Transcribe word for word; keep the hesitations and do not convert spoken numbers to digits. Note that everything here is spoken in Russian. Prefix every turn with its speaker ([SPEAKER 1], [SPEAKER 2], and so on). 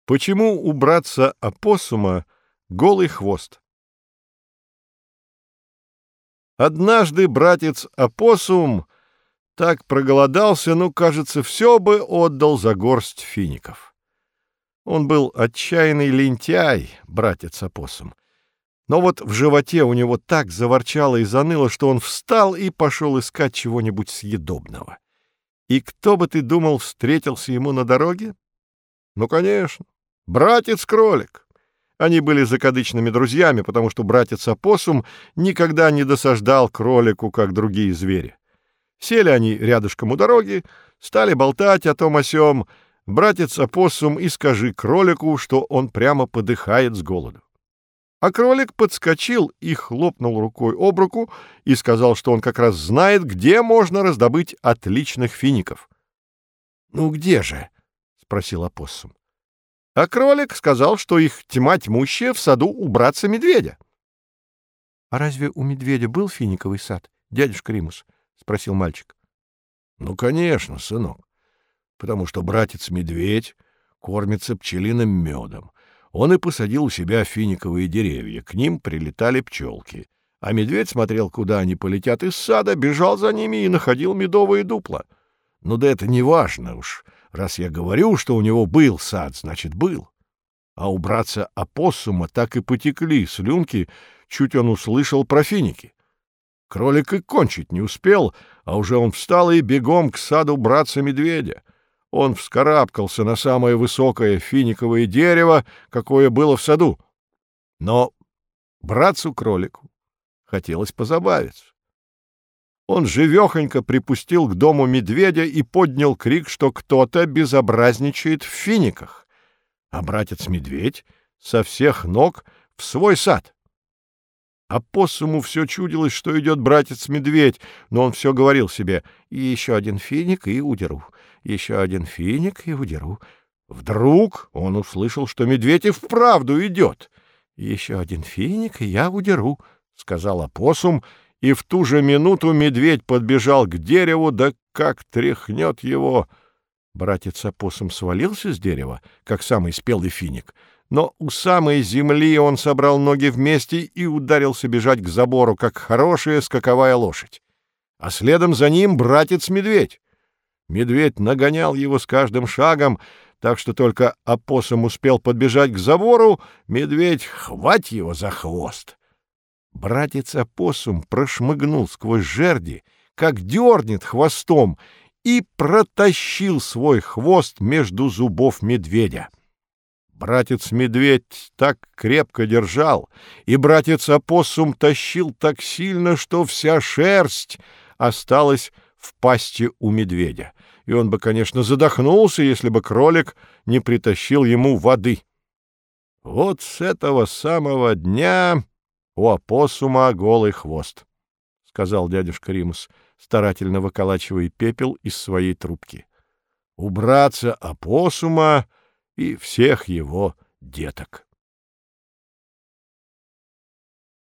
[SPEAKER 1] Почему у братца-опоссума голый хвост? Однажды братец-опоссум так проголодался, ну, кажется, все бы отдал за горсть фиников. Он был отчаянный лентяй, братец-опоссум. Но вот в животе у него так заворчало и заныло, что он встал и пошел искать чего-нибудь съедобного. И кто бы ты думал, встретился ему на дороге? Ну, конечно, братец-кролик. Они были закадычными друзьями, потому что братец-опоссум никогда не досаждал кролику, как другие звери. Сели они рядышком у дороги, стали болтать о том о сём. Братец-опоссум, и скажи кролику, что он прямо подыхает с голоду. А кролик подскочил и хлопнул рукой об руку и сказал, что он как раз знает, где можно раздобыть отличных фиников. — Ну где же? — спросил опоссум. А кролик сказал, что их тьма тьмущая в саду у братца-медведя. — А разве у медведя был финиковый сад, дядюшка Римус? — спросил мальчик. — Ну, конечно, сынок, потому что братец-медведь кормится пчелиным медом. Он и посадил у себя финиковые деревья, к ним прилетали пчелки. А медведь смотрел, куда они полетят из сада, бежал за ними и находил медовые дупла. Ну да это не важно уж. Раз я говорю, что у него был сад, значит, был. А у братца-опоссума так и потекли слюнки, чуть он услышал про финики. Кролик и кончить не успел, а уже он встал и бегом к саду братца-медведя. Он вскарабкался на самое высокое финиковое дерево, какое было в саду. Но братцу-кролику хотелось позабавиться. Он живехонько припустил к дому медведя и поднял крик, что кто-то безобразничает в финиках, а братец-медведь со всех ног в свой сад. Опоссуму все чудилось, что идет братец-медведь, но он все говорил себе: «Еще один финик и удеру, еще один финик и удеру». Вдруг он услышал, что медведь и вправду идет. «Еще один финик, и я удеру», — сказал опоссум, и в ту же минуту медведь подбежал к дереву, да как тряхнет его. Братец-опоссум свалился с дерева, как самый спелый финик, но у самой земли он собрал ноги вместе и ударился бежать к забору, как хорошая скаковая лошадь. А следом за ним братец-медведь. Медведь нагонял его с каждым шагом, так что только опоссум успел подбежать к забору, медведь хвать его за хвост. Братец-опоссум прошмыгнул сквозь жерди, как дернет хвостом, и протащил свой хвост между зубов медведя. Братец-медведь так крепко держал, и братец-опоссум тащил так сильно, что вся шерсть осталась в пасти у медведя, и он бы, конечно, задохнулся, если бы кролик не притащил ему воды. Вот с этого самого дня у опоссума голый хвост, — сказал дядюшка Римус, старательно выколачивая пепел из своей трубки. У братца-опоссума и всех его деток.